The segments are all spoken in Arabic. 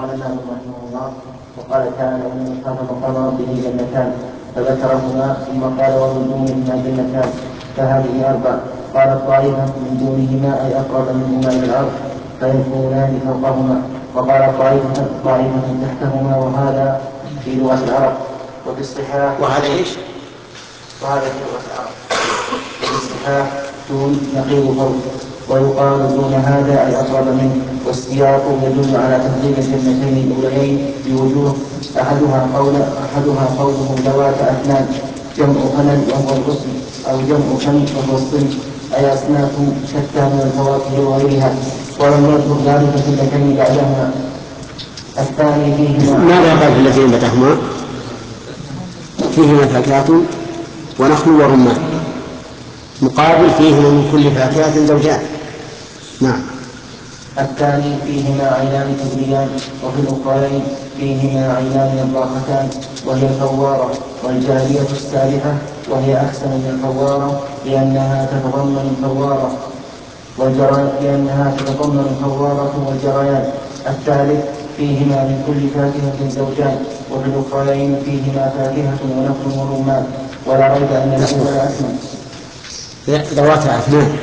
قال مالك رحمه الله: وقال تعالى: ومن خاف مقام ربه جنتان، فذكرهما ثم قال: ومن دونهما جنتان، فهذه أربع. قالت طائفة: من دونهما أي أقرب منهما إلى الأرض فيكونان فوقهما. وقال طائفة تحتهما، وهذا في لغة العرب. وفي الصحاح وهذا إيش؟ وهذا في لغة العرب. وفي الصحاح دون نقيض فوق. ويقال دون هذا أي أقرب منه. والسياق يدل على تفضيل الجنتين الأوليين بوجوه: أحدها قوله ذوات أفنان، جمع فنن وهو الغصن، أو جمع فن وهو الصنف، أي أصناف شتى من الفواكه وغيرها. ولم يذكر ذلك في اللتين بعدهما. الثاني فيهما. ماذا قال في اللتين بعدهما؟ فيهما فاكهة ونخل ورمان، مقابل فيهما من كل فاكهة زوجان. نعم. الثاني فيهما عينان تجريان، وفي الأخرين فيهما عينان نضاختان، وهي الفوارة. والجارية السابحة، وهي أحسن من الفوارة لأنها تتضمن الفوارة والجريان. الثالث فيهما من كل فاكهة زوجان، وفي الأخرين فيهما فاكهة ونخل ورمان. ولا ريب أن الأول أكمل. ذوات أفنان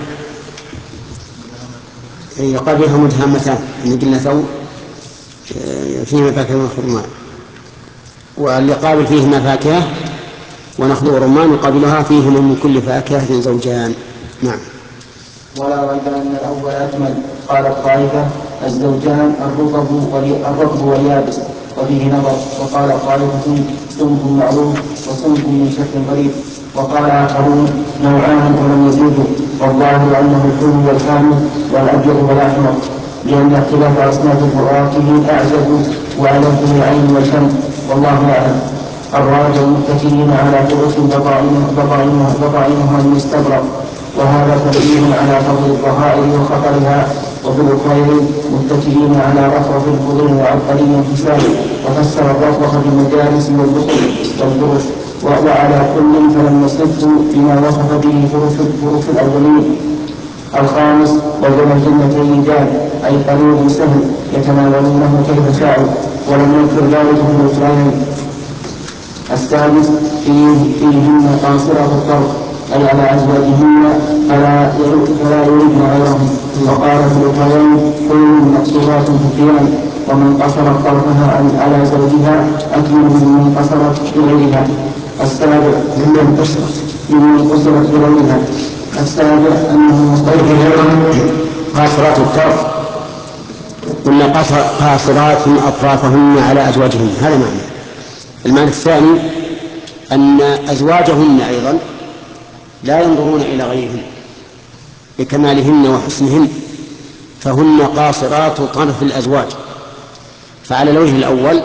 يقال بها مدهامتان، إن قلنا ذو فيهما فاكهة ونخل ورمان، واللي قابل فيهما فاكهة ونخل ورمان يقابلها فيهما من كل فاكهة زوجان. نعم. ولا ريب أن الأول أكمل. قالت طائفة: الزوجان الرطب واليابس، وفيه نظر. وقال طائفة: صنف معروف وصنف من شكل غريب. وقال آخرون: نوعان ولم يزيدوا، والظاهر أنه الحلو والحامض والأبيض والأحمر، لأن اختلاف أصناف الفواكه أعجب وألذ للعين والفم، والله أعلم. الراجع متكئين على فرش بطائنها المستبرق، وهذا تنبيه على فضل الظهائر وخطرها. وفي الأخرين متكئين على رفرف الخضر وعبقري الحساب، وفسر الرفرف بالمجالس والفرش. وعلى كل فلم يصفه بما وصف به فرش الأولين. الخامس: وبين الجنتين جان، أي قريب سهل يتناولونه كيف شاءوا، ولم يذكر ذلك في الأخرين. السادس: فيهن قاصرات الطرف، أي على أزواجهن فلا يردن غيرهم. وقال في الأخرين: كل مقصورات في الخيام، ومن قصرت طرفها على زوجها أكمل ممن قصرت بغيرها. السابع: ممن قصرت بغيرها. السابع أنه قاصرات الطرف، قلنا قاصرات أطرافهن على أزواجهن، هذا معنى. المعنى الثاني أن أزواجهن أيضا لا ينظرون إلى غيرهن بكمالهن وحسنهن، فهن قاصرات طرف الأزواج. فعلى الوجه الأول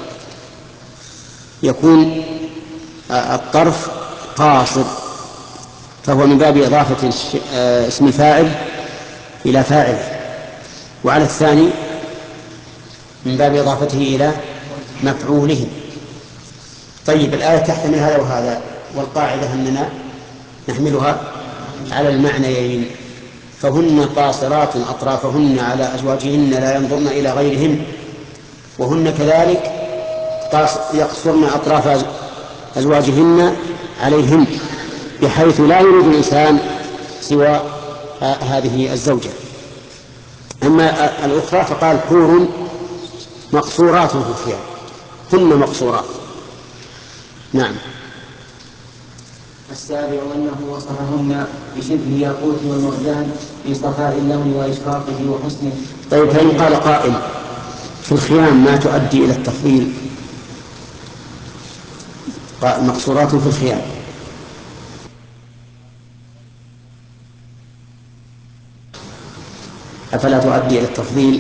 يكون الطرف قاصر، فهو من باب إضافة اسم الفاعل إلى فاعله، وعلى الثاني من باب إضافته إلى مفعوله. طيب، الآية تحتمل هذا وهذا، والقاعدة أننا نحملها على المعنيين. فهن قاصرات أطرافهن على أزواجهن لا ينظرن إلى غيرهن، وهن كذلك يقصرن أطراف أزواجهن عليهن، بحيث لا يريد الإنسان سوى هذه الزوجة. أما الأخرى فقال: حور مقصورات في الخيام، هن مقصورات. نعم. السابع أنه وصفهن بشبه الياقوت والمرجان في صفاء اللون وإشراقه وحسنه. طيب، فإن قال قائل: في الخيام ما تؤدي إلى التفضيل، مقصورات في الخيام، أفلا تؤدي إلى التفضيل؟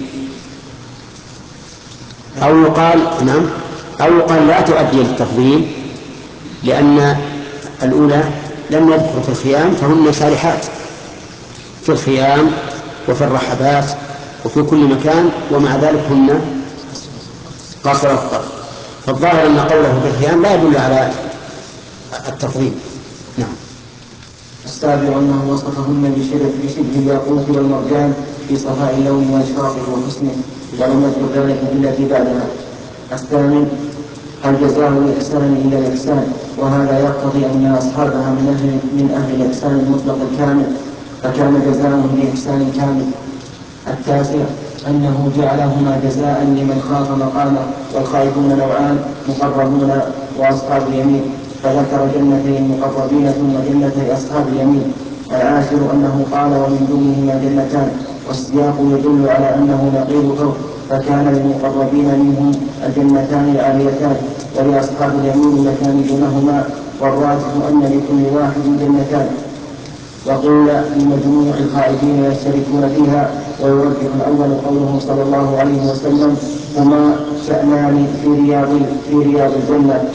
أو يقال لا تؤدي إلى التفضيل، لأن الأولى لم يذكر في الخيام، فهن سارحات في الخيام وفي الرحبات وفي كل مكان، ومع ذلك هن قاصرات الطرف. فالظاهر أن قوله في الخيام لا يدل على التفضيل. نعم. السابع أنه وصفهن بشبه الياقوت والمرجان في صفاء اللون وإشراقه وحسنه، ولم يذكر ذلك إلا في بعدها. الثامن الجزاء الإحسان إلى الإحسان، وهذا يقتضي أن أصحابها من أهل الإحسان المطلق الكامل، فكان جزاؤهم بإحسان كامل. التاسع أنه جعلهما جزاء لمن خاف مقامه، والخائفون نوعان: مقربون وأصحاب اليمين، فذكر جنتي المقربين ثم جنتي أصحاب اليمين. العاشر أنه قال ومن دونهما جنتان، والسياق يدل على أنه نقيض فوق، فكان للمقربين منهم الجنتان العاليتان، ولأصحاب اليمين مكان دونهما، والراجح أن لكل واحد جنتان. وقيل لمجموع الخائفين يشتركون فيها، ويرجح الأول قوله صلى الله عليه وسلم: هما شأنان في رياض الجنة،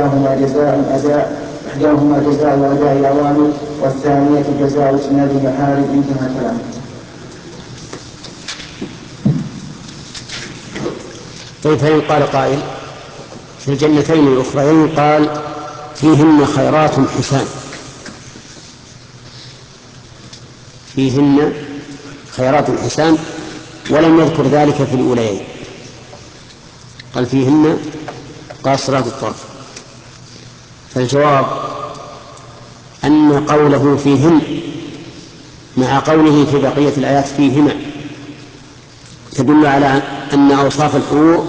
إحداهما جزاء أداء الأوامر، والثانية جزاء اجتناب المحارم. انتهى كلامه. طيب، فإن قال قائل في الجنتين الأخرين قال فيهن خيرات حسان، فيهن خيرات حسان، ولم يذكر ذلك في الأوليين، قال فيهن قاصرات الطرف. فالجواب أن قوله فيهن مع قوله في بقية الآيات فيهما تدل على أن أوصاف الحور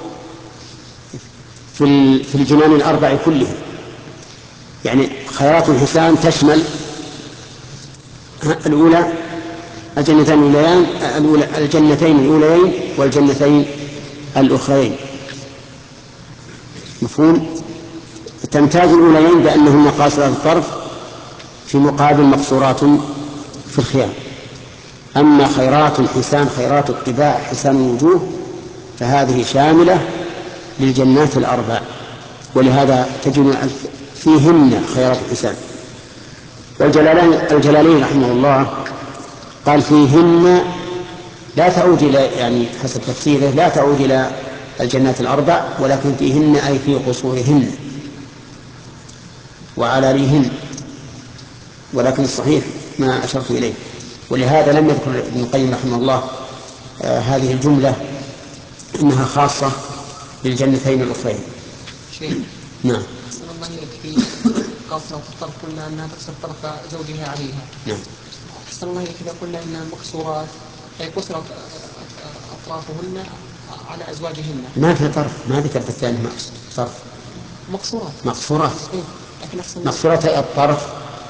في الجنان الأربع كلها، يعني خيرات حسان تشمل الأولى الجنتين الأوليين والجنتين الأخرين. مفهوم؟ تمتاز الأوليين بأنهن قاصرات الطرف في مقابل مقصورات في الخيام. أما خيرات حسان، خيرات الطباع، حسان الوجوه، فهذه شاملة للجنات الأربع، ولهذا تجد فيهن خيرات حسان. والجلالين رحمه الله قال فيهن لا تعود إلى، يعني حسب تفسيره، لا تعود إلى الجنات الأربع، ولكن فيهن أي في قصورهن وعلاليهن، ولكن الصحيح ما أشرت إليه. ولهذا لم يذكر ابن القيم رحمه الله هذه الجملة إنها خاصة بالجنتين الأخرين. نعم. الله يكفي قاصرة الطرف قلنا أنها تقصر طرف زوجها عليها. نعم. أحسن الله إذا قلنا أنها مقصورات أي قصرت أطرافهن على أزواجهن. ما في طرف، ما ذكرت الثاني طرف. مقصورات. مقصورات الطرف.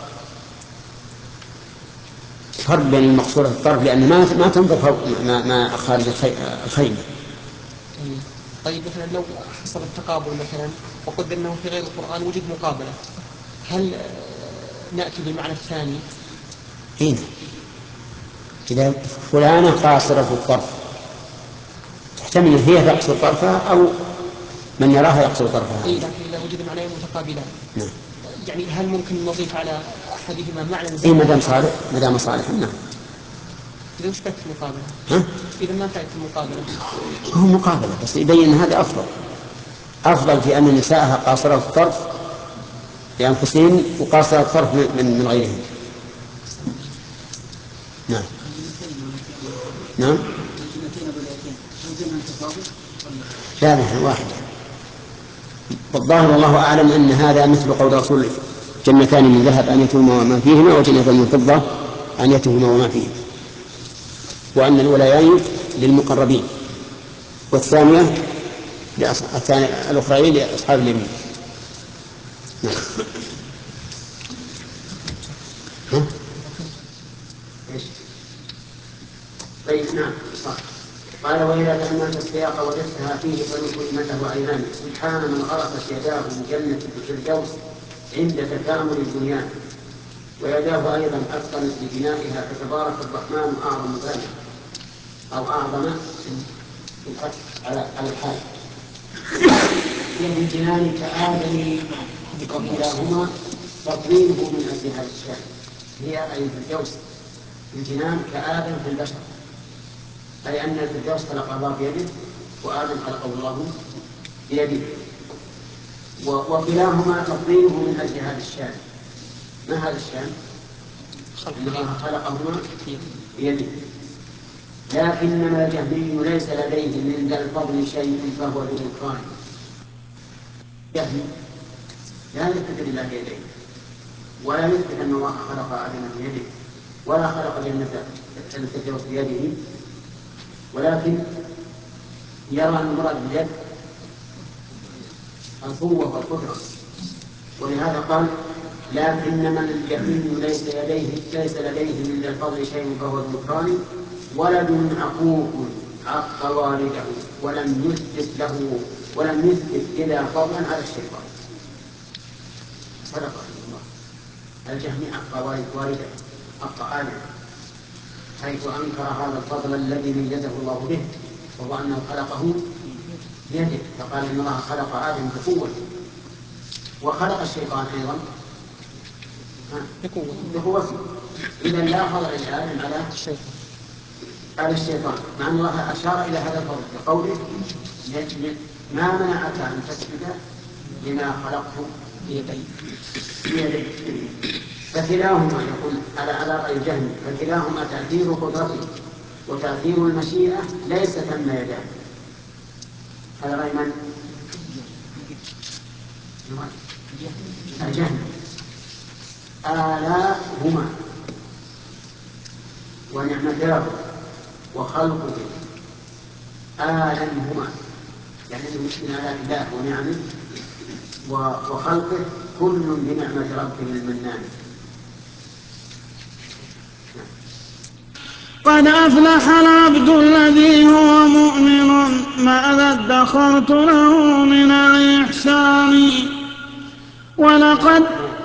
فرق بين المقصورة والطرف، لأن ما تنظر فوق ما خارج الخيمة. طيب مثلا لو حصل التقابل مثلا وقدر أنه في غير القرآن وجد مقابلة، هل نأتي بالمعنى الثاني؟ هنا إذا فلانة قاصرة في الطرف تحتمل هي تقصر طرفها أو من يراها يقصر طرفها. لكن إذا وجد معنيين متقابلان، نعم. يعني هل ممكن نضيف على أحدهما معنى زي مدام صالح. نعم. إذا وش فات المقابلة؟ إذا ما فات المقابلة هو مقابلة، بس يبين هذا أفضل في أن نساءها قاصرة الطرف لأنفسهن وقاصرة الطرف من غيرهم. نعم. نعم. لا واحدة. والظاهر والله أعلم أن هذا مثل قول رسول جنتان من ذهب أنيتهما وما فيهما، وجنتان من فضة أنيتهما وما فيهما، وأن الولايين للمقربين والثانية الأخرين لأصحاب اليمين. نعم. طيب. نعم. صح. قال وإذا تأملت السياق وجدتها فيه فنكمته أيضا: سبحان من غرست يداه من جنة الفردوس عند تكامل البنيان، ويداه أيضا أثقلت لبنائها، فتبارك الرحمن أعظم ذلك، أو أعظم الفتح على الحال. في الجنان كآدم، وكلاهما تطويله من أجل هذا الشأن. هي أي الفردوس الجنان كآدم في البشر، أي أن الفردوس خلق الله بيده وآدم خلقه الله بيده، وكلاهما تطويله من أجل هذا الشأن. ما هذا الشأن؟ إن الله خلقهما بيده. لكنما الجهمي ليس لديه من ذا الفضل شيء فهو بالإكرام. الجهمي لا يثبت لله بيديه، ولا يثبت أن الله خلق آدم بيده، ولا خلق جنة الفردوس بيده، ولكن يرى أن المراد باليد القوة والقدرة. ولهذا قال لكنما الجهمي ليس لديه من الفضل شيء فهو بالإكرام. ولد عقوق عق والده ولم يثبت إلا فضلا على الشيطان. صدق الله. الجهمي عق والده عق آدم، حيث أنكر هذا الفضل الذي ميزه الله به، وهو أنه خلقه بيده، فقال إن الله خلق آدم بقوته، وخلق الشيطان أيضا بقوته. إذن لا فضل لآدم على الشيطان، مع أن الله أشار إلى هذا الفضل بقوله ما منعك أن تسجد لما خلقته بيدي. فكلاهما يقول على رأي الجهمي، فكلاهما تأثير قدرته وتأثير المشيئة ليس ثم يدان. هذا رأي من؟ الجهمي. آلاؤهما ونعمتاه وخلقه آلهما، يعني من آلاء الله ونعمه وخلقه كل بنعمة ربه المنان. قد أفلح العبد الذي هو مؤمن ماذا ادخرت له من الإحسان. ولقد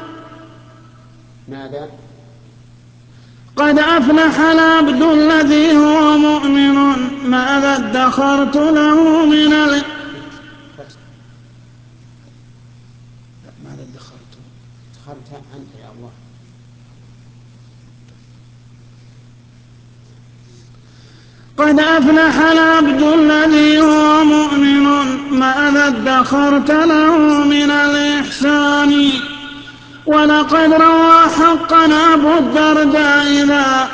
ماذا؟ قد أفلح العبد الذي هو مؤمن ماذا ادخرت له من الإحسان. ماذا ادخرت عنك يا الله. قد أفلح العبد الذي هو مؤمن ماذا ادخرت له من الإحسان. ولقد روى حقا أبو الدرداء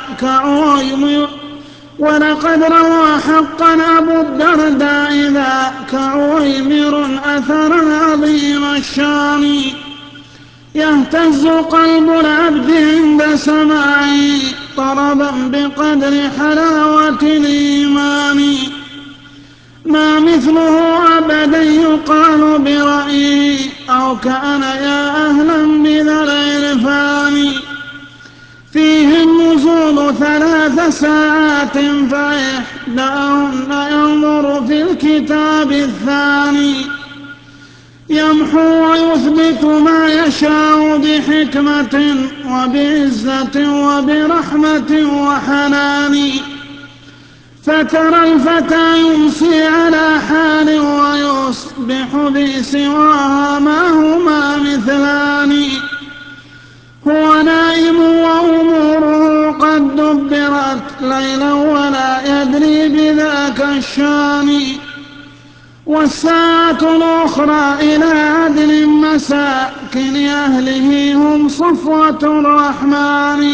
ذاك عويمر أثرا عظيم الشان. يهتز قلب العبد عند سماعه طربا بقدر حلاوة الإيمان. ما مثله أبدا يقال برأيه أو كان يا أهلا بذا العرفان. فيه النزول 3 ساعات فإحداهن ينظر في الكتاب الثاني. يمحو ويثبت ما يشاء بحكمة وبعزة وبرحمة وحنان. فترى الفتى يمسي على حال ويصبح بسواها ما هما مثلان. هو نائم وأموره قد دبرت ليلا ولا يدري بذاك الشان. والساعة الأخرى إلى عدل مساكن أهله هم صفوة الرحمن.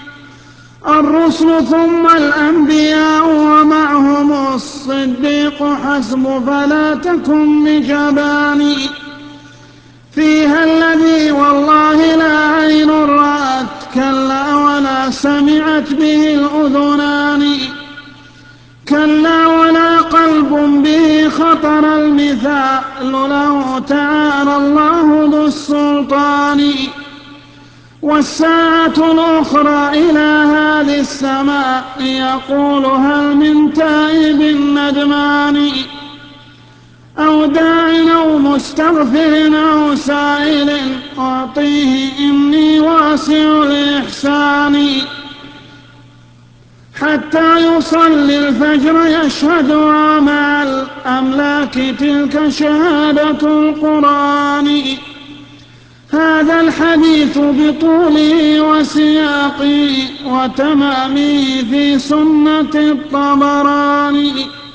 الرسل ثم الأنبياء ومعهم الصديق حسب فلا تكن بجبان. فيها الذي والله لا عين رأت كلا ولا سمعت به الأذنان. كلا ولا قلب به خطر المثال له تعالى الله ذو السلطان. والساعة الأخرى إلى هذه السماء يقول هل من تائب ندمان أو داع أو مستغفر أو سائل أعطيه إني واسع الإحسان. حتى يصلي الفجر يشهد مع الأملاك تلك شهادة القرآن. هذا الحديث بطوله وسياقه وتمامه في سنة الطبراني.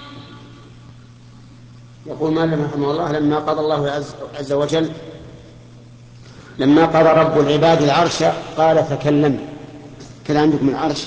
يقول مالك رحمه الله لما قضى الله عز وجل لما قضى رب العباد العرش قال تكلم كذا عندكم العرش.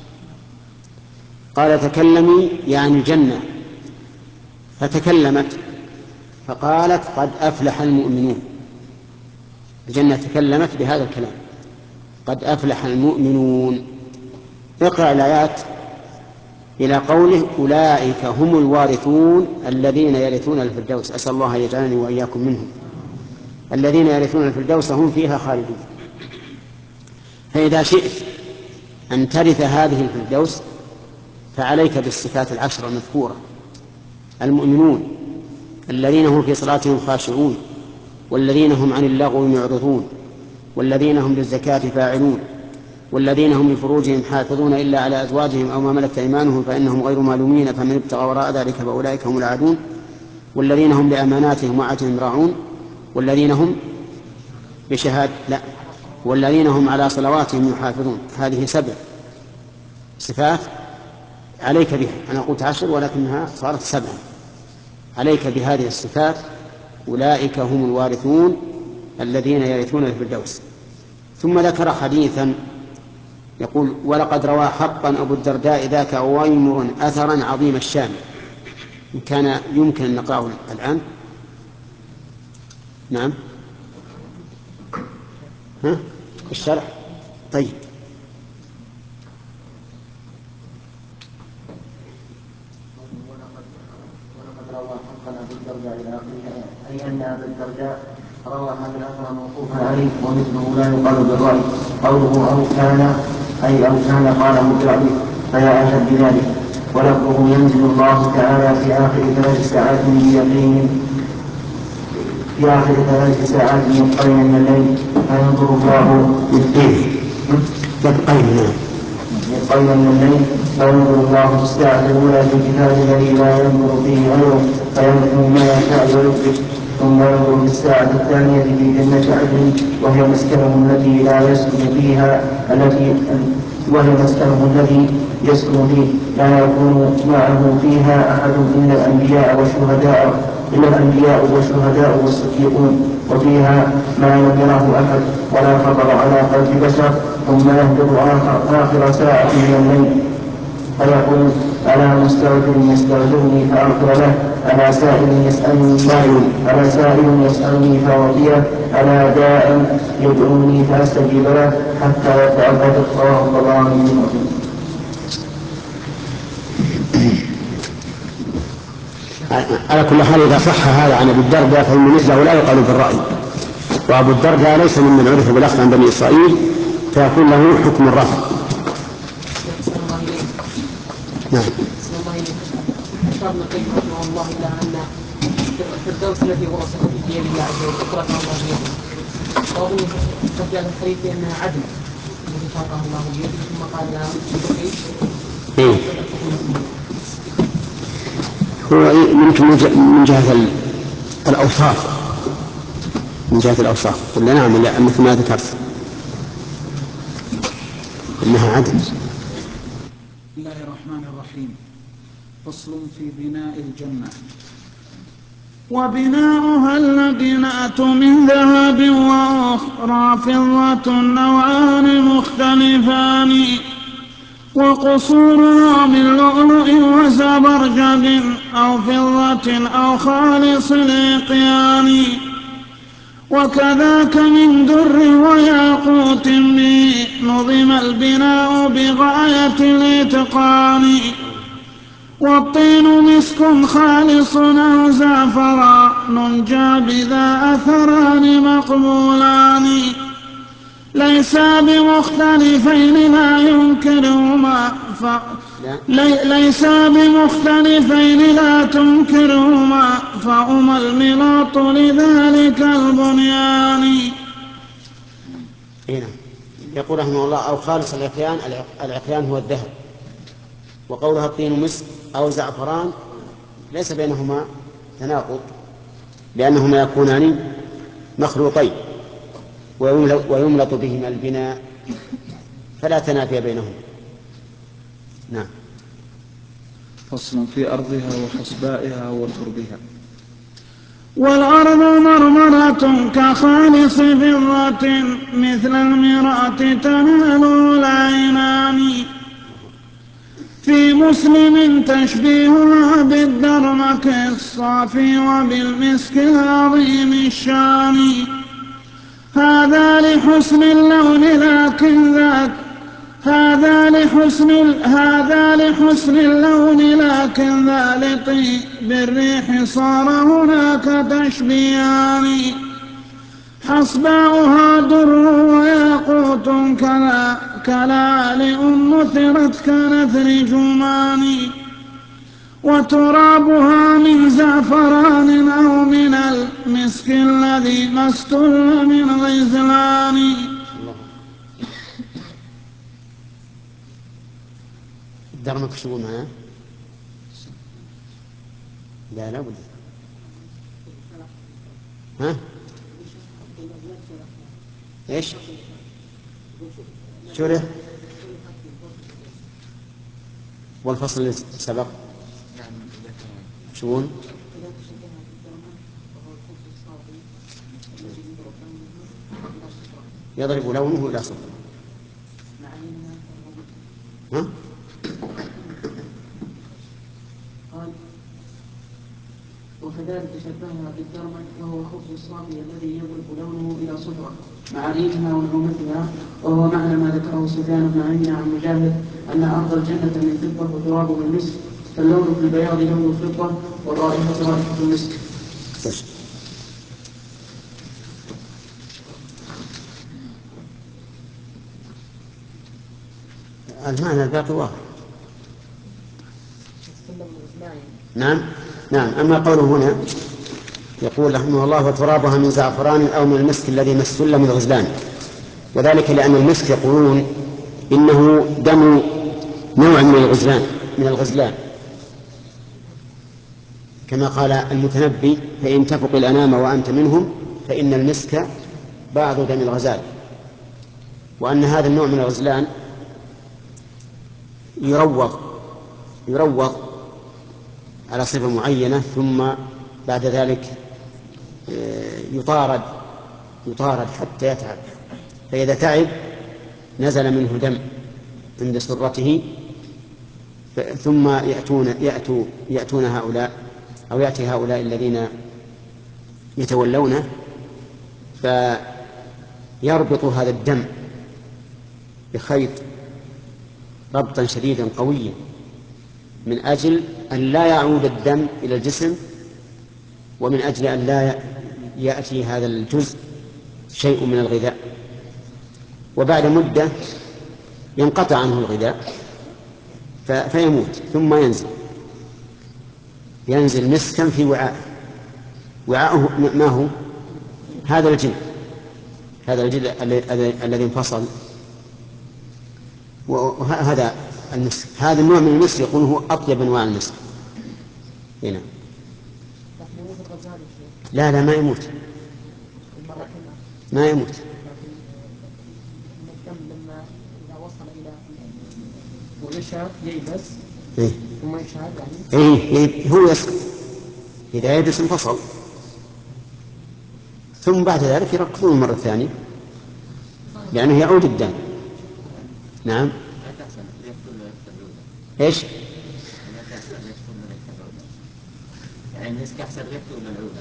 قال تكلمي يعني الجنة، فتكلمت فقالت قد أفلح المؤمنون. الجنة تكلمت بهذا الكلام، قد أفلح المؤمنون. اقرأ الآيات إلى قوله أولئك هم الوارثون الذين يرثون الفردوس. أسأل الله أن يجعلني وإياكم منهم. الذين يرثون الفردوس هم فيها خالدون. فإذا شئت أن ترث هذه الفردوس فعليك بالصفات العشر المذكورة: المؤمنون الذين هم في صلاتهم خاشعون، والذين هم عن اللغو معرضون، والذين هم للزكاة فاعلون، والذين هم لفروجهم حافظون إلا على أزواجهم أو ما ملكت أيمانهم فإنهم غير مالومين فمن ابتغى وراء ذلك فأولئك هم العادون، والذين هم لأماناتهم وعهدهم راعون، والذين هم والذين هم على صلواتهم يحافظون. هذه 7 صفات عليك بها. أنا قلت 10 ولكنها صارت 7. عليك بهذه الصفات. أولئك هم الوارثون الذين يرثون الفردوس. ثم ذكر حديثا يقول: ولقد روى حقا أبو الدرداء ذاك أويمر أثرا عظيم الشام. إن كان يمكن أن نقرأه الآن. نعم. الشرح. طيب. ولقد روى حقا أبو الدرداء إلى آخره، أي أن أبا الدرداء روى هذا الأثر موقوفا عليه ومثله لا يقال بالرأي. قوله أو كان أي أو كان قاله بالرأي فلا أشد بذلك. ولفظه ينزل الله تعالى في آخر 3 ساعات يبقين من الليل فينظر الله في الساعة الأولى في الكتاب الذي لا ينظر فيه غيره فينظر ما يشاء ويدرك. ثم ينظر في الساعة الثانية في جنة عدن وهي مسكنه الذي لا يسكن فيها يسكن فيه لا يكون معه فيها أحد إلا الأنبياء والشهداء والصديقون، وفيها ما لم يره أحد ولا خطر على قلب بشر. ثم يهبط آخر ساعة من الليل فيقول: ألا مستغفر يستغفرني فأغفر له، ألا سائل يسألني فأعطيه، ألا داء يدعوني فأستجيب له، حتى يرفع القدر. رواه الطبراني في المعجم. على كل حال إذا صح هذا عن أبي الدرداء فإن مثله لا يقال بالرأي، وأبو الدرداء ليس ممن عرف بالأخذ عن بني إسرائيل فيكون له حكم الرفع. نعم. أشار ابن القيم رحمه الله إلى أن الفردوس التي ورثت بيد الله عز وجل أخرج الله بيده، وأظن قد جاء الحديث بأنها عدل التي خلقها الله بيده ثم قال لها هو يمكن من جهة الأوصاف، من جهة الأوصاف قلنا نعم مثل ما ذكرت إنها عدل. بسم الله الرحمن الرحيم. فصل في بناء الجنة. وبناؤها اللبنات من ذهب وأخرى فضة نوعان مختلفان، وقصورها من لؤلؤ وزبرجد أو فضة أو خالص الإقيان، وكذاك من در وياقوت به نظم البناء بغاية الإتقان، والطين مسك خالص أو زعفران جابذا أثران مقبولان، ليس بمختلفين لا تنكرهما فهما الملاط لذلك البنيان. هنا يقول رحمه الله: أو خالص العقيان. العقيان هو الذهب. وقولها الطين مسك أو زعفران ليس بينهما تناقض، لأنهما يكونان مخلوطين ويملط بهما البناء فلا تنافي بينهما. نعم. فصل في أرضها وحسبائها وتربها. والأرض مرمرة كخالص فضة مثل المراة تناله العينان. في مسلم تشبيهها بالدرمك الصافي وبالمسك العظيم الشان. هذا لحسن اللون لكن ذا لطيب الريح صار هناك تشبيهان. حصباؤها در وياقوت كلالئ نثرت كنثر جمان. وترابها من زعفران أو من المسك الذي ما استل من غزلان. الدرمك شو معاه؟ لا بد. ها؟ ايش؟ شرح والفصل اللي سبق شون؟ يضرب لونه إلى صفر. ها؟ وكذلك شبهها بالدرمك وهو خبز الصافي الذي يضرب لونه إلى صفرة مع ريحها ونعومتها، وهو معنى ما ذكره سفيان بن عيينة عن مجاهد أن أرض الجنة من فضة وترابه من مسك، فاللون في البياض لون الفضة والرائحة رائحة المسك. المعنى الباقي واضح. نعم. أما قوله هنا يقول رحمه الله وترابها من زعفران أو من المسك الذي مسل من غزلان، وذلك لأن المسك يقولون إنه دم نوع من الغزلان كما قال المتنبي فإن تفق الأنام وأنت منهم فإن المسك بعض دم الغزال. وأن هذا النوع من الغزلان يروض على صفة معينة ثم بعد ذلك يطارد حتى يتعب، فإذا تعب نزل منه دم عند سرته، ثم يأتون هؤلاء أو يأتي هؤلاء الذين يتولونه فيربط هذا الدم بخيط ربطا شديدا قويا من أجل أن لا يعود الدم إلى الجسم، ومن أجل أن لا يأتي هذا الجزء شيء من الغذاء، وبعد مدة ينقطع عنه الغذاء فيموت ثم ينزل مسكا في وعاءه ما هو هذا الجلد الذي انفصل، وهذا المسك. هذا النوع من المسك يقول هو أطيب أنواع المسك هنا. لا ما يموت لما إذا وصل إلى ويشهد ييبس ثم يشهد يعني هو يسقط إذا يبس انفصل، ثم بعد ذلك يركضون مرة ثانية لأنه يعود الدم. نعم. ايش؟ يعني المسك أحسن ريحته من العود.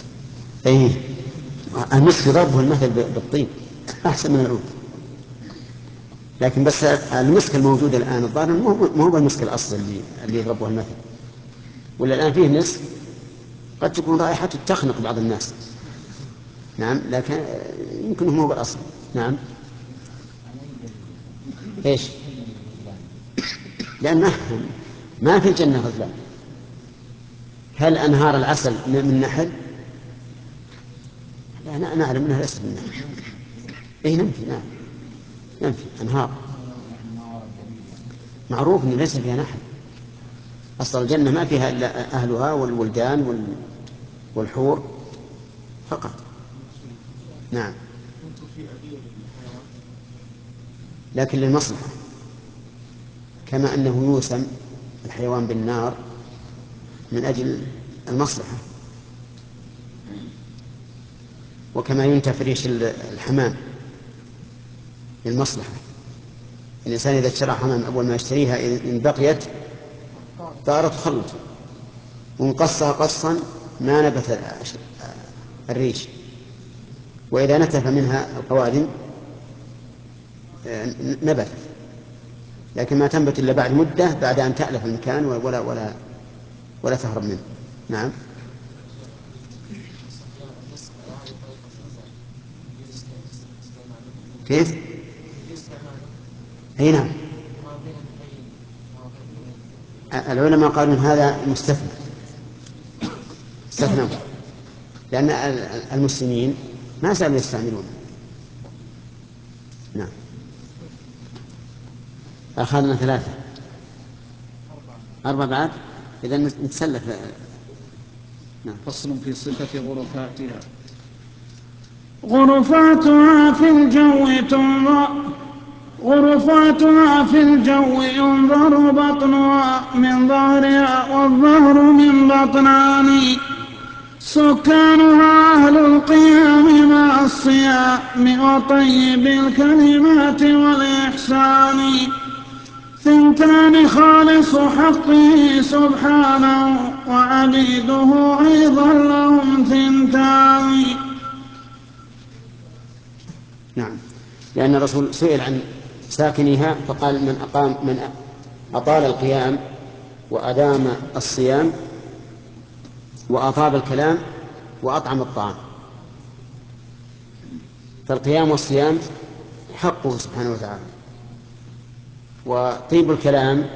المسك ضربه المثل بالطيب أحسن من العود، لكن بس المسك الموجود الآن الظاهر ما هو المسك الأصل اللي يضربه المثل، ولا الآن فيه مسك قد تكون رائحته تخنق بعض الناس. نعم، لكن يمكن هو الأصل. نعم. ايش؟ لأن ما في الجنة غزلان. هل أنهار العسل من نحل؟ لا، نعلم أنها ليست من نحل. ننفي أنهار معروف أن ليس فيها نحل. أصل الجنة ما فيها إلا أهلها والولدان والحور فقط. نعم، لكن للمصلحة، كما أنه يوسم الحيوان بالنار من أجل المصلحة. وكما ينتفى ريش الحمام للمصلحة. الإنسان إذا اشترى حمام أول ما يشتريها إن بقيت طارت خلط، ونقصها قصا ما نبت الريش، وإذا نتف منها القوادم نبت، لكن ما تنبت إلا بعد مدة بعد أن تألف المكان ولا تهرب منه. نعم. كيف؟ أي نعم. العلماء قالوا إن هذا مستثنى لأن المسلمين ما زالوا يستعملونه. نعم. أخذنا 3 4 بعد، إذا نتسلف. نعم. فصل في صفة غرفاتها. غرفاتها في الجو ينظر بطنها من ظهرها والظهر من بطنان. سكانها أهل القيام مع الصيام وطيب الكلمات والإحسان. 2 خالص حقه سبحانه وعبيده أيضا لهم 2. نعم. لأن الرسول سئل عن ساكنها فقال من أطال القيام وأدام الصيام وأطاب الكلام وأطعم الطعام. فالقيام والصيام حقه سبحانه وتعالى، وطيب الكلام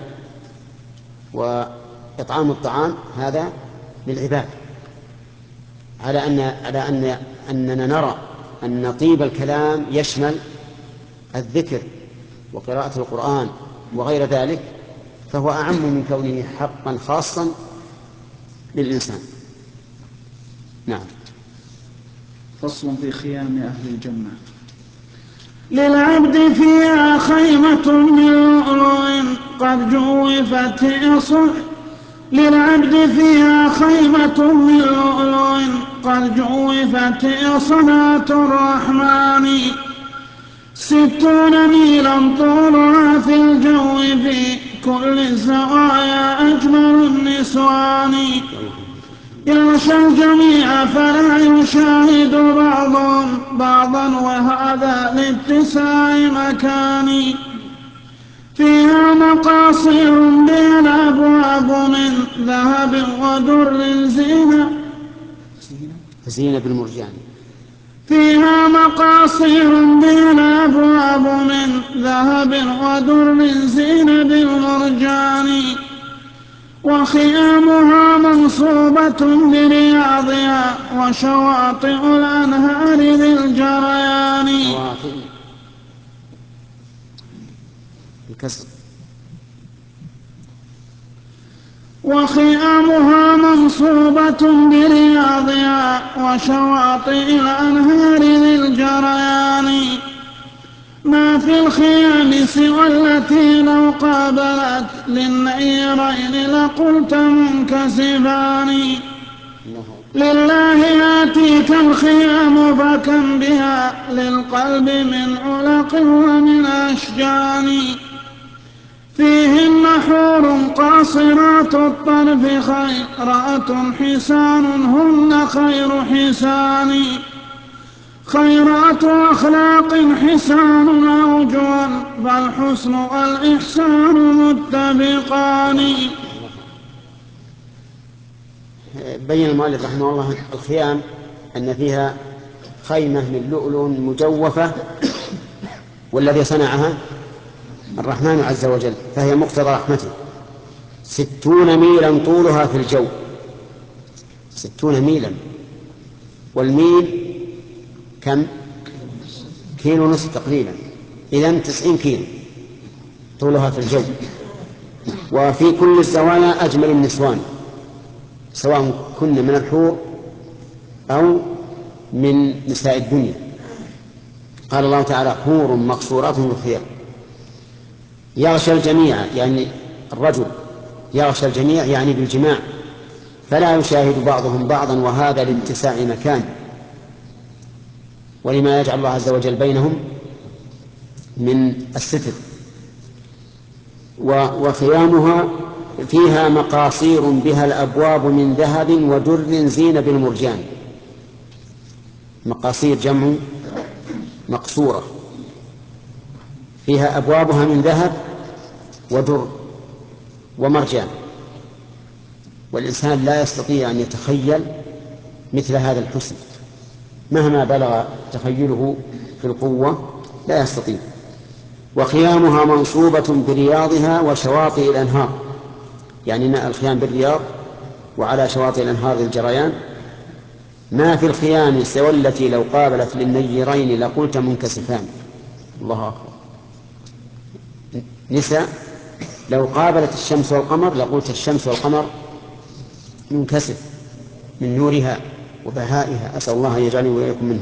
وإطعام الطعام هذا للعباد، على أننا نرى أن طيب الكلام يشمل الذكر وقراءة القرآن وغير ذلك، فهو أعم من كونه حقا خاصا للإنسان. نعم. فصل في خيام أهل الجنة. للعبد فيها خيمة من لؤلؤ قد جوفت صلاة الرحمن. 60 ميلا طولها في الجو في كل الزوايا أجمل النسوان. يغشى الجميع فلا يشاهد بعضهم بعضا وهذا لاتساع مكان. فيها مقاصر بين أبواب من ذهب ودر زينة بالمرجان. فيها مقاصر بين أبواب من ذهب ودر زين بالمرجان. وخيامها منصوبة برياضها وشواطئ الأنهار ذي الجريان. وخيامها منصوبة برياضها وشواطئ الأنهار ذي الجريان. ما في الخيام سوى التي لو قابلت للنيرين لقلت منكسفان. لله ياتيك الخيام فكم بها للقلب من علق ومن أشجان. فيهن حور قاصرات الطرف خيرات حسان هن خير حسان. خيرات أخلاق حسان أوجه فالحسن والإحسان متفقان. بين المؤلف رحمه الله الخيام أن فيها خيمة من لؤلؤ مجوفة، والذي صنعها الرحمن عز وجل، فهي مقتضى رحمته. 60 ميلا طولها في الجو، 60 ميلا، والميل كم؟ 1.5 كيلو تقريبا، إذن 90 كيلو طولها في الجو. وفي كل الزوايا أجمل النسوان، سواء كن من الحور أو من نساء الدنيا. قال الله تعالى حور مقصورات في الخيام. يغشى الجميع يعني الرجل يغشى الجميع يعني بالجماع، فلا يشاهد بعضهم بعضا وهذا لاتساع مكان. ولما يجعل الله عز وجل بينهم من الستر. وخيامها فيها مقاصير بها الأبواب من ذهب ودر زين بالمرجان. مقاصير جمع مقصورة، فيها أبوابها من ذهب ودر ومرجان. والإنسان لا يستطيع أن يتخيل مثل هذا الحسن مهما بلغ تخيله في القوة، لا يستطيع. وخيامها منصوبة برياضها وشواطئ الأنهار، يعني الخيام بالرياض وعلى شواطئ الأنهار للجريان. ما في الخيام سوى التي لو قابلت للنيرين لقلت منكسفان. الله أكبر. نساء لو قابلت الشمس والقمر لقلت الشمس والقمر منكسف من نورها وبهائها، أسأل الله أن يجعلني وإياكم منه.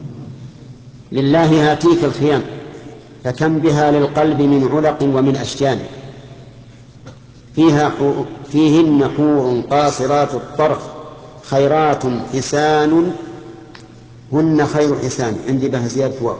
لله هاتيك الخيام فكم بها للقلب من علق ومن أشجان. فيهن حور قاصرات الطرف خيرات حسان، هن خير حسان، عندي بها زيادة واو.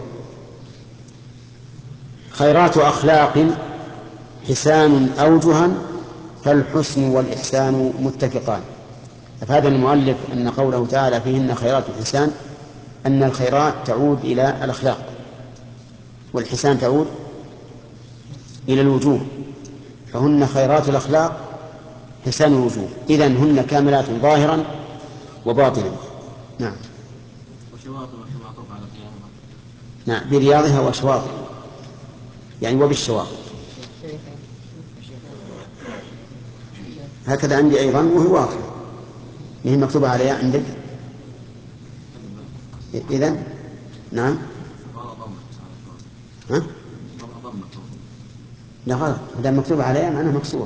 خيرات أخلاق حسان أوجها، فالحسن والإحسان متفقان. فهذا المؤلف أن قوله تعالى فيهن خيرات حسان أن الخيرات تعود إلى الأخلاق، والحسان تعود إلى الوجوه، فهن خيرات الأخلاق حسان الوجوه. إذن هن كاملات ظاهرا وباطنا. نعم. وشواطئ معطوف على خيامها. نعم، برياضها وشواطئ، يعني وبالشواطئ. هكذا عندي أيضا وهي واضحة، هي مكتوبة عليها عندك. إذن نعم. ها؟ لا غلط، إذا مكتوبة عليها معناها مكسورة.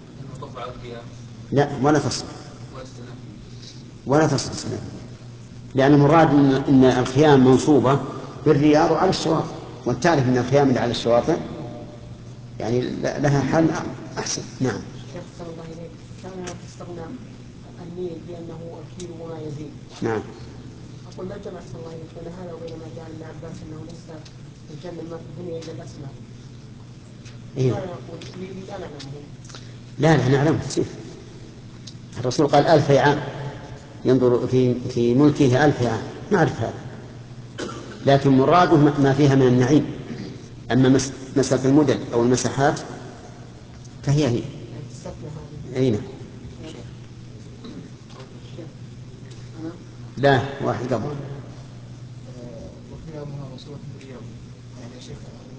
لا ولا تصل ولا تصل، لأن المراد إن الخيام منصوبة بالرياض وعلى الشواطئ، وأنت تعرف أن الخيام اللي على الشواطئ يعني لها حل أحسن. نعم. شيخ صلى الله عليه كان تستغنى النيل بأنه الكيل وما يزيد. نعم. أقول ما جمع صلى الله عليه بين هذا وبين ما جاء ابن عباس أنه ليس في الجنة ما في الدنيا إلا الأسماء. إيه؟ لا نعلمه. لا نعلمه. الرسول قال 1000 عام ينظر في ملكه 1000 عام، نعرف هذا، لكن مراده ما فيها من النعيم. أما مسألة المدن أو المساحات فهي أين؟ لا واحد قبل. وخيامها مصروف بالرياض، يعني يا شيخ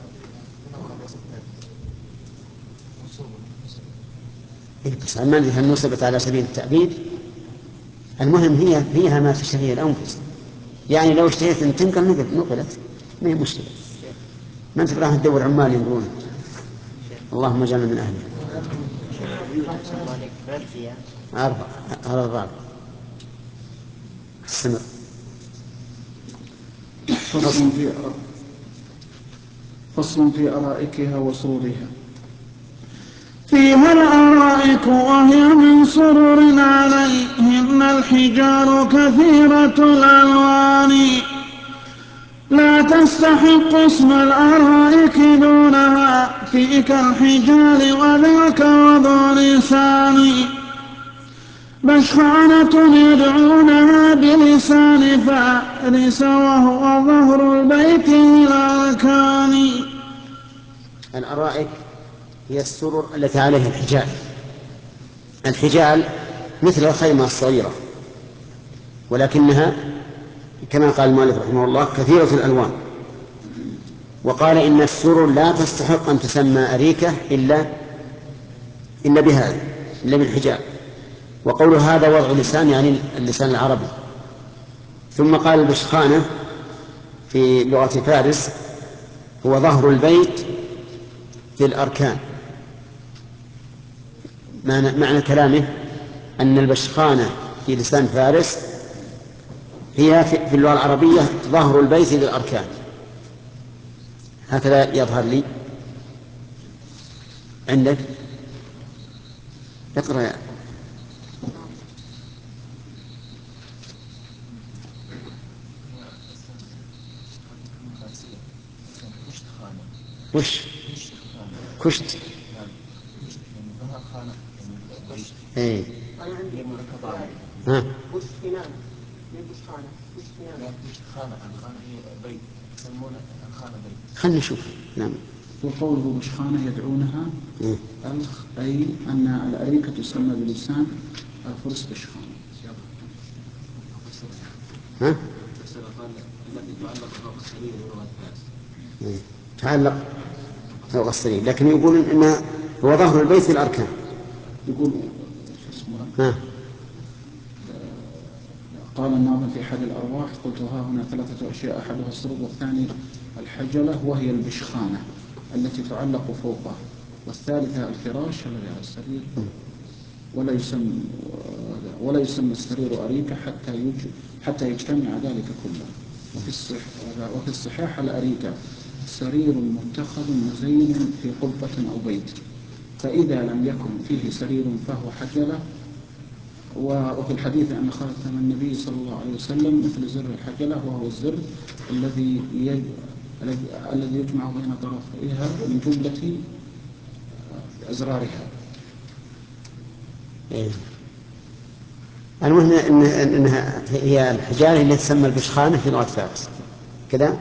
بس ما ندري هل نصبت على سبيل التأبيد. المهم هي ما تشتهي الأنفس، يعني لو اشتهيت أن تنقل نقلت، ما هي مشكلة. ما أنت راح تدور عمال ينقلون. اللهم اجعلنا من أهله. 4 استمر. فصل في أرائكها وسرورها. فيها الأرائك وهي من سرر عليهن الحجار كثيرة الألوان، لا تستحق اسم الأرائك دونها فيك الحجال وذاك وذو لسان. بشخانة يدعونها بلسان فارس وهو ظهر البيت الأركان. الأرائك هي السرر التي عليها الحجال. الحجال مثل الخيمة الصغيرة، ولكنها كما قال المؤلف رحمه الله كثيرة الألوان. وقال إن السرر لا تستحق أن تسمى أريكة إلا بهذا، إلا بالحجال. وقول هذا وضع لسان يعني اللسان العربي. ثم قال البشخانة في لغة فارس هو ظهر البيت في الأركان. معنى كلامه أن البشخانة في لسان فارس هي في اللغة العربية ظهر البيت للأركان. هكذا يظهر لي عندك. اقرأ. وش كشت؟ ايه ها وش كنانة من بشخانة وش كنانة الخانة هي بيت يسمونه الخانة بيت. خلنا نشوف. نعم. وقوله بشخانة يدعونها الخ أي أن الأريكة تسمى بلسان الفرس بشخانة. ها؟ التي تعلق فوق السرير ولغة الناس. تعلق فوق السرير، لكن يقول إن هو ظهر البيت في الأركان. يقول ها. قال الناظم في حد الأرواح قلت ها هنا 3 أشياء أحدها السرب والثاني الحجلة وهي البشخانة التي تعلق فوقه، والثالثة الفراش الذي على السرير، ولا يسمى السرير أريكة حتى يجتمع ذلك كله. وفي الصحاح الأريكة سرير متخذ مزين في قبة أو بيت، فإذا لم يكن فيه سرير فهو حجلة. وفي الحديث أن خاتم النبي صلى الله عليه وسلم مثل زر الحجلة، وهو الزر الذي يجمع بين طرفيها من جملة أزرارها. المهم إنها هي الحجارة اللي تسمى البشخانة في لغة فارس كذا.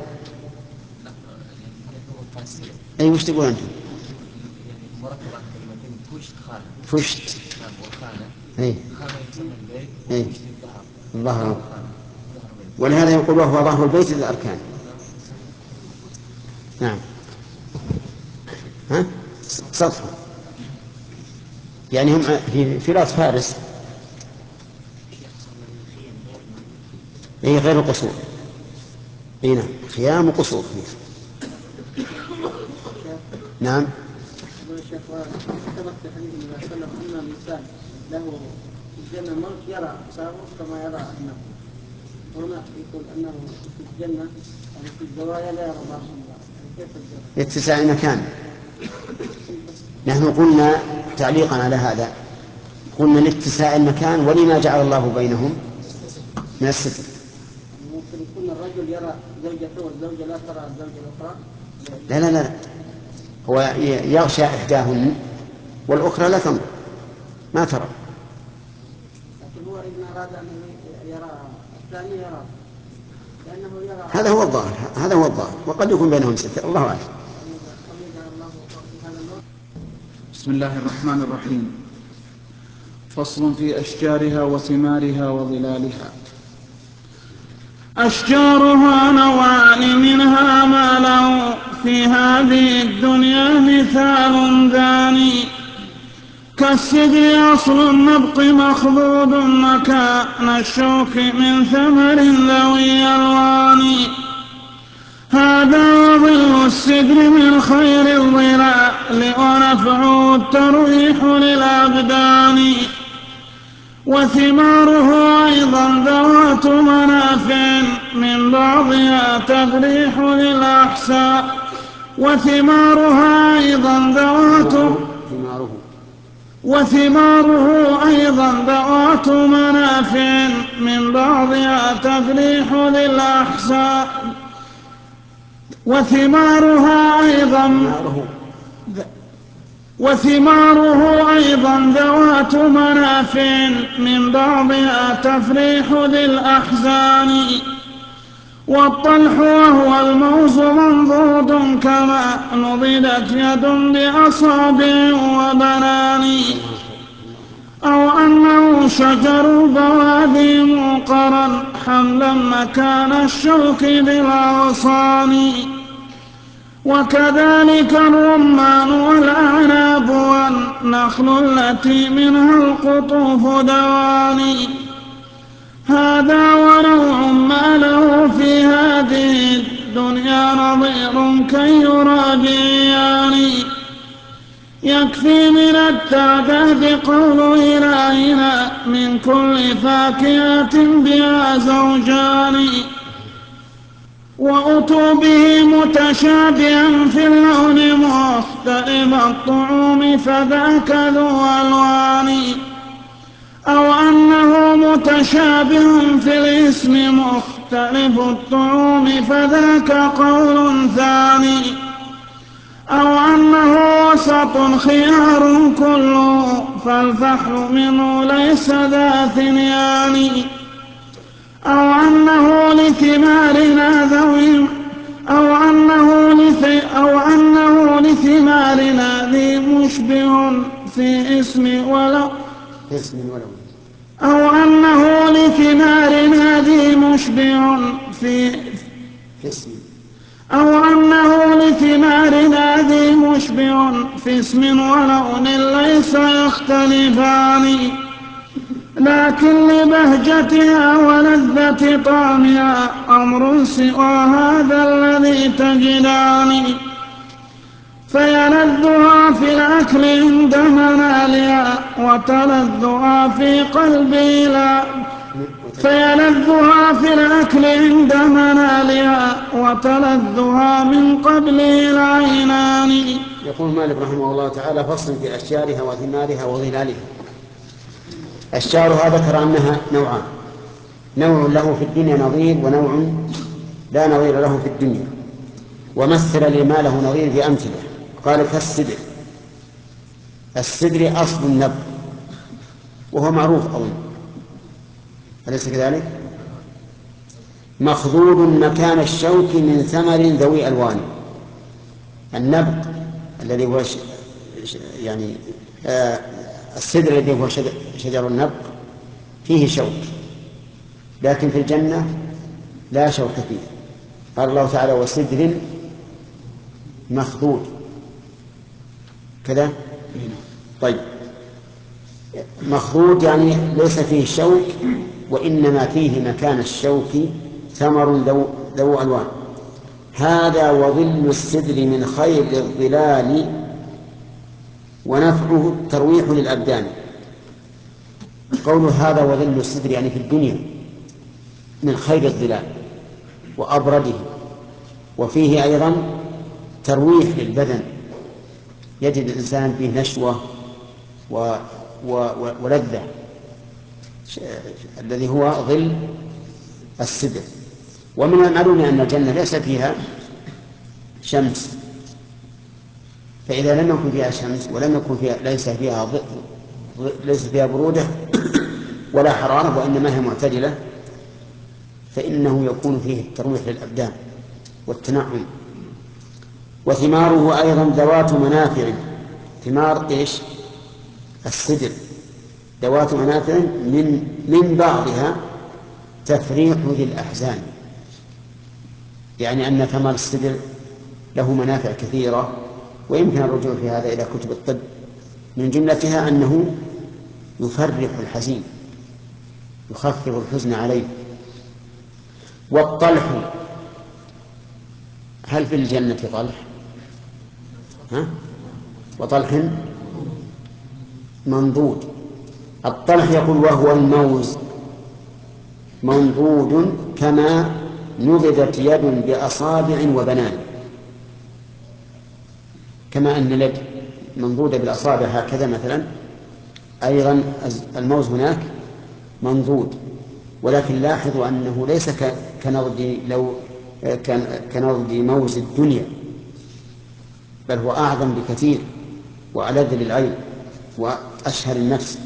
أي وش تقول أنت؟ مركب عن كلمتين فشت خانة. فشت. وخانة. أي. خانة يسمى البيت وفشت الظهر. ولهذا يقول وهو ظهر البيت للأركان. نعم. ها؟ سطح. يعني هم في لغة فارس غير القصور. نعم. خيام وقصور فيه. نعم. الشيخ ثبت في حديث النبي صلى الله عليه وسلم أن الإنسان له في الجنة موت يرى أقصاره كما يرى أنه. هنا يقول أنه في الجنة أو في الزوايا لا يرى بعضهم بعض. كيف الجنة؟ اتساع المكان. نحن قلنا تعليقا على هذا، قلنا لاتساع المكان ولما جعل الله بينهم من الستر. ممكن يكون الرجل يرى زوجته والزوجة لا ترى الزوجة الأخرى. لا هو يغشى إحداهن والأخرى لا تنظر ما ترى. لكن هو إذن أراد أن يرى الثاني يرى لأنه يرى. هذا هو الظاهر وقد يكون بينهم ستر. الله أعلم. بسم الله الرحمن الرحيم. فصل في أشجارها وثمارها وظلالها. أشجارها نوعان منها ما له في هذه الدنيا مثال ثاني، كالسدر أصل النبط مخضود مكان الشوك من ثمر ذوي ألوان، هذا وظل السدر من خير الظلال ونفعه الترويح للأبدان، وثماره أيضا ذوات منافع من بعضها تفريح للأحساء، وثماره أيضا ذوات منافع من بعضها تفريح للأحساء، وثماره أيضا ذوات منافع من بعضها تفريح للأحزان، والطلح وهو الموز منضود كما نضدت يد بأصابع وبنان، أو أنه شجر البوادي موقرا حملا مكان الشوك بالأغصان، وكذلك الرمان والأعناب والنخل التي منها القطوف دواني، هذا ونوع ما له في هذه الدنيا نظير كي يراجعان، يكفي من التعداد قول إلهنا من كل فاكهة بها زوجان، وأتوا به متشابها في اللون مختلف الطعوم فذاك ذو ألوان، أو أنه متشابه في الاسم مختلف الطعوم فذاك قول ثاني، أو أنه وسط خيار كله فالفحل منه ليس ذا ثنيان أو أنه لثمارنا ذي مشبه في اسم ولو أو أنه لثمارنا ذي مشبه في اسم ولون ليس يختلفان لكن لبهجتها ولذة طعمها أمر سوى هذا الذي تجدان فيلذها في الأكل عند منالها وتلذها في قلبي لا فيلذها في الأكل عند منالها وتلذها من قبل العينان. يقول مالك رحمه الله تعالى فصل في أشجارها وثمارها وظلالها. أشجارها ذكر أنها نوعان، نوع له في الدنيا نظير ونوع لا نظير له في الدنيا، ومثل لما له نظير بأمثلة قال كالسدر. السدر أصل النبض وهو معروف أظن، أليس كذلك؟ مخضود مكان الشوك من ثمر ذوي ألوان. النبض الذي هو يعني السدر الذي هو شجر النبض فيه شوك، لكن في الجنة لا شوك فيه. قال الله تعالى وسدر مخضود كذا. طيب مخضود يعني ليس فيه شوك، وإنما فيه مكان الشوك ثمر ذو ألوان. هذا وظل السدر من خير الظلال ونفعه الترويح للأبدان. قوله هذا وظل السدر يعني في الدنيا من خير الظلال وأبرده، وفيه أيضا ترويح للبدن، يجد الإنسان فيه نشوة ولذة الذي هو ظل السدر. ومن المعلوم أن الجنة ليس فيها شمس، فإذا لم يكن فيها شمس ولم يكن فيها ليس فيها برودة ولا حرارة وإنما هي معتدلة، فإنه يكون فيه الترويح للأبدان والتنعم. وثماره أيضا ذوات منافع. ثمار إيش؟ السدر ذوات منافع من بعضها تفريح للأحزان، يعني أن ثمر السدر له منافع كثيرة، ويمكن الرجوع في هذا إلى كتب الطب. من جملتها أنه يفرح الحزين، يخفف الحزن عليه. والطلح، هل في الجنة طلح؟ وطلح منضود. الطلح يقول وهو الموز منضود كما نضدت يد بأصابع وبنان، كما أن اليد منضودة بالأصابع هكذا مثلا، أيضا الموز هناك منضود، ولكن لاحظوا أنه ليس كنضج موز الدنيا، بل هو أعظم بكثير وألذ للعين وأشهر النفس.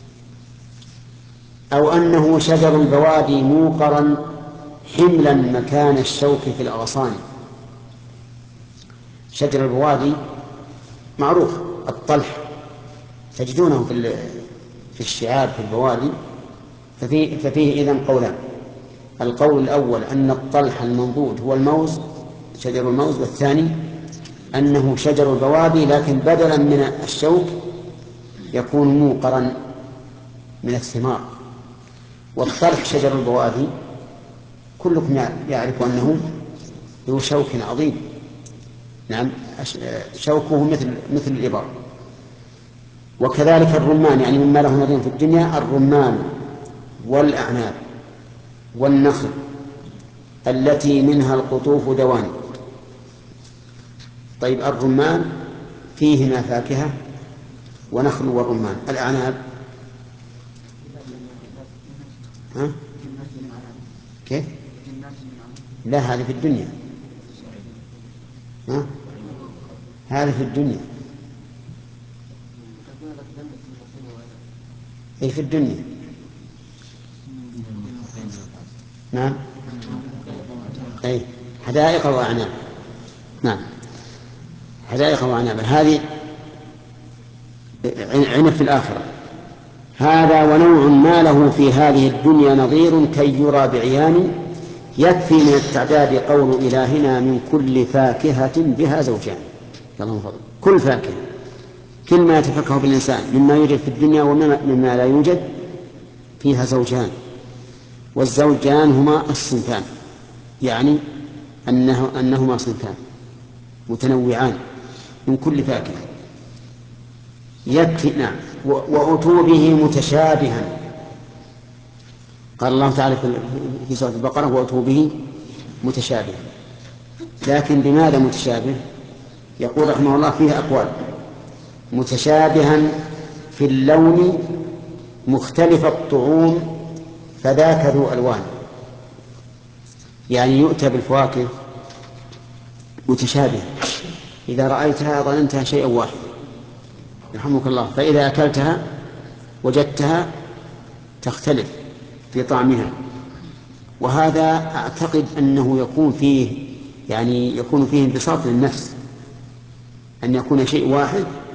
أو أنه شجر البوادي موقرا حملا مكان الشوك في الأغصان. شجر البوادي معروف، الطلح تجدونه في الشعاب في البوادي. ففيه إذن قولان: القول الأول أن الطلح المنضود هو الموز، شجر الموز، والثاني أنه شجر البوادي لكن بدلا من الشوك يكون موقرا من الثمار. والطلح شجر البوادي كلكم يعرف أنه ذو شوك عظيم، نعم، شوكه مثل الإبر. وكذلك الرمان، يعني مما له نظير في الدنيا الرمان والأعناب والنخل التي منها القطوف دوان. طيب الرمان فيهما فاكهة ونخل والرمان. الأعناب كيف؟ لا، هذه في الدنيا. هذا في الدنيا. أي في الدنيا. نعم. أي حدائق وأعناب. نعم حدائق وأعناب. هذه عنب في الآخرة. هذا ونوع ما له في هذه الدنيا نظير كي يرى بعيان، يكفي من التعداد قول إلهنا من كل فاكهة بها زوجان. اللهم فضل. كل فاكهة، كل ما يتفكه بالإنسان مما يوجد في الدنيا ومما لا يوجد فيها زوجان. والزوجان هما الصنفان، يعني أنهما صنفان متنوعان من كل فاكهة. يكفي. نعم. وأتوا به متشابها. قال الله تعالى في سورة البقرة وأتوا به متشابها. لكن بماذا متشابه؟ يقول رحمه الله فيها أقوال. متشابها في اللون مختلف الطعوم فذاك ذو ألوان. يعني يؤتى بالفواكه متشابهة، إذا رأيتها ظننتها شيئا واحد يرحمك الله، فإذا أكلتها وجدتها تختلف في طعمها. وهذا أعتقد أنه يكون فيه انبساط للنفس، أن يكون شيء واحد